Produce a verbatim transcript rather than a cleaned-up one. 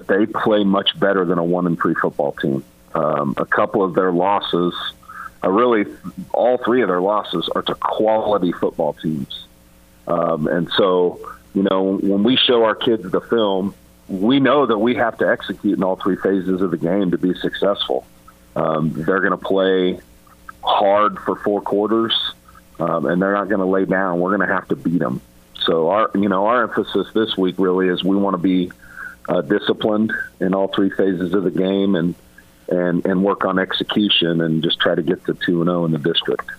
they play much better than a one and three football team. Um, a couple of their losses, uh, really all three of their losses, are to quality football teams. Um, and so, you know, when we show our kids the film, we know that we have to execute in all three phases of the game to be successful. Um, they're going to play hard for four quarters, um, and they're not going to lay down. We're going to have to beat them. So our, you know, our emphasis this week really is we want to be uh, disciplined in all three phases of the game, and and and work on execution and just try to get to two and zero in the district.